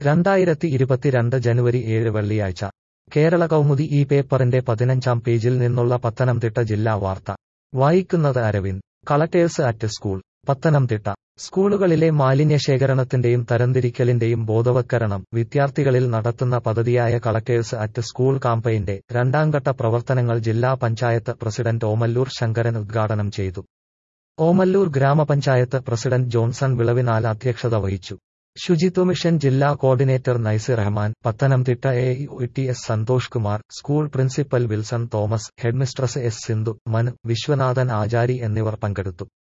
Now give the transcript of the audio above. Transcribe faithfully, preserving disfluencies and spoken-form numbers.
രണ്ടായിരത്തി ഇരുപത്തിരണ്ട് ജനുവരി ഏഴ് വെള്ളിയാഴ്ച കേരള കൗമുദി ഈ പേപ്പറിന്റെ പതിനഞ്ചാം പേജിൽ നിന്നുള്ള പത്തനംതിട്ട ജില്ലാ വാർത്ത വായിക്കുന്നത് Aravind. Collectors at school. Pathanamthitta സ്കൂളുകളിലെ മാലിന്യശേഖരണത്തിന്റെയും തരംതിരിക്കലിന്റെയും ബോധവത്കരണം വിദ്യാർത്ഥികളിൽ നടത്തുന്ന പദ്ധതിയായ കളക്ടേഴ്സ് അറ്റ് സ്കൂൾ കാമ്പയിന്റെ രണ്ടാംഘട്ട പ്രവർത്തനങ്ങൾ ജില്ലാ പഞ്ചായത്ത് പ്രസിഡന്റ് ഓമല്ലൂർ ശങ്കരൻ ഉദ്ഘാടനം ചെയ്തു. ഓമല്ലൂർ ഗ്രാമപഞ്ചായത്ത് പ്രസിഡന്റ് ജോൺസൺ വിളവിനാൽ അധ്യക്ഷത വഹിച്ചു. ശുചിത്വ മിഷൻ ജില്ലാ coordinator Naisy Rahman, Pathanamthitta A E T S Santhosh Kumar, school principal Wilson Thomas, headmistress S Sindhu, Manu, Viswanathan Achari എന്നിവർ പങ്കെടുത്തു.